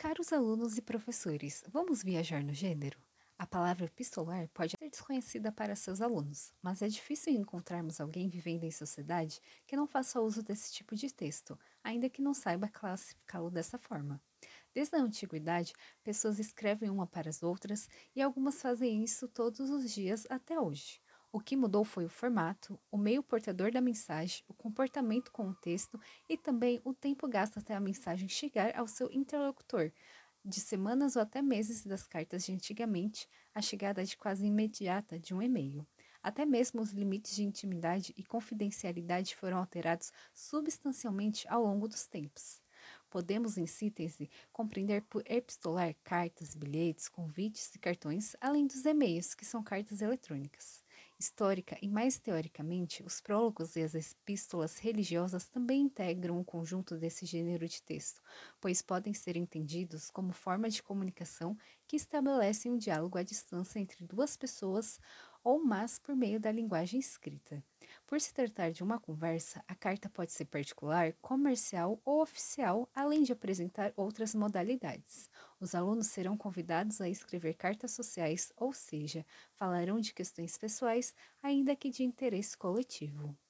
Caros alunos e professores, vamos viajar no gênero? A palavra epistolar pode ser desconhecida para seus alunos, mas é difícil encontrarmos alguém vivendo em sociedade que não faça uso desse tipo de texto, ainda que não saiba classificá-lo dessa forma. Desde a antiguidade, pessoas escrevem uma para as outras e algumas fazem isso todos os dias até hoje. O que mudou foi o formato, o meio portador da mensagem, o comportamento com o texto e também o tempo gasto até a mensagem chegar ao seu interlocutor. De semanas ou até meses das cartas de antigamente, a chegada de quase imediata de um e-mail. Até mesmo os limites de intimidade e confidencialidade foram alterados substancialmente ao longo dos tempos. Podemos, em síntese, compreender por epistolar cartas, bilhetes, convites e cartões, além dos e-mails, que são cartas eletrônicas. Histórica e mais teoricamente, os prólogos e as epístolas religiosas também integram o conjunto desse gênero de texto, pois podem ser entendidos como forma de comunicação que estabelecem um diálogo à distância entre duas pessoas ou mais por meio da linguagem escrita. Por se tratar de uma conversa, a carta pode ser particular, comercial ou oficial, além de apresentar outras modalidades. Os alunos serão convidados a escrever cartas sociais, ou seja, falarão de questões pessoais, ainda que de interesse coletivo.